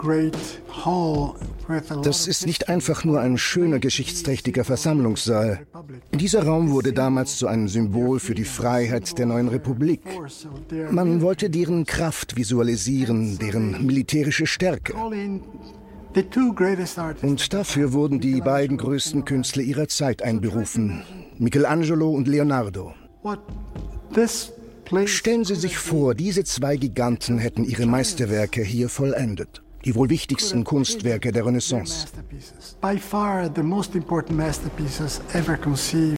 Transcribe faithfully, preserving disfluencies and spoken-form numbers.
Das ist nicht einfach nur ein schöner, geschichtsträchtiger Versammlungssaal. Dieser Raum wurde damals zu einem Symbol für die Freiheit der neuen Republik. Man wollte deren Kraft visualisieren, deren militärische Stärke. Und dafür wurden die beiden größten Künstler ihrer Zeit einberufen, Michelangelo und Leonardo. Stellen Sie sich vor, diese zwei Giganten hätten ihre Meisterwerke hier vollendet. Die wohl wichtigsten Kunstwerke der Renaissance.